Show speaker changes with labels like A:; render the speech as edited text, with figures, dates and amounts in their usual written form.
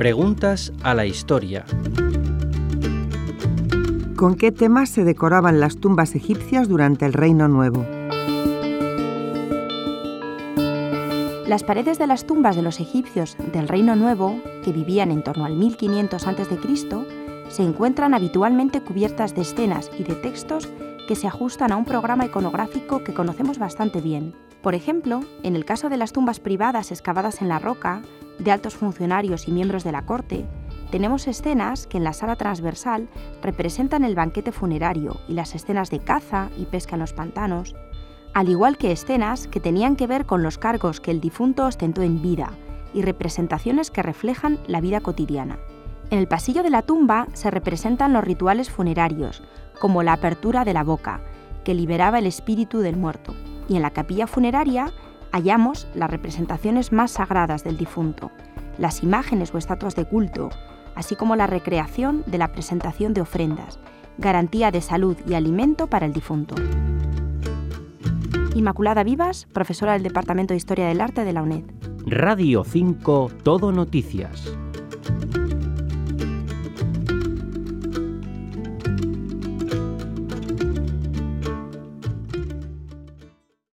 A: Preguntas a la historia.
B: ¿Con qué temas se decoraban las tumbas egipcias durante el Reino Nuevo?
C: Las paredes de las tumbas de los egipcios del Reino Nuevo, que vivían en torno al 1500 a.C., se encuentran habitualmente cubiertas de escenas y de textos que se ajustan a un programa iconográfico que conocemos bastante bien. Por ejemplo, en el caso de las tumbas privadas excavadas en la roca, de altos funcionarios y miembros de la corte, tenemos escenas que en la sala transversal representan el banquete funerario y las escenas de caza y pesca en los pantanos, al igual que escenas que tenían que ver con los cargos que el difunto ostentó en vida y representaciones que reflejan la vida cotidiana. En el pasillo de la tumba se representan los rituales funerarios, como la apertura de la boca, que liberaba el espíritu del muerto, y en la capilla funeraria hallamos las representaciones más sagradas del difunto, las imágenes o estatuas de culto, así como la recreación de la presentación de ofrendas, garantía de salud y alimento para el difunto. Inmaculada Vivas, profesora del Departamento de Historia del Arte de la UNED.
A: Radio 5 Todo Noticias.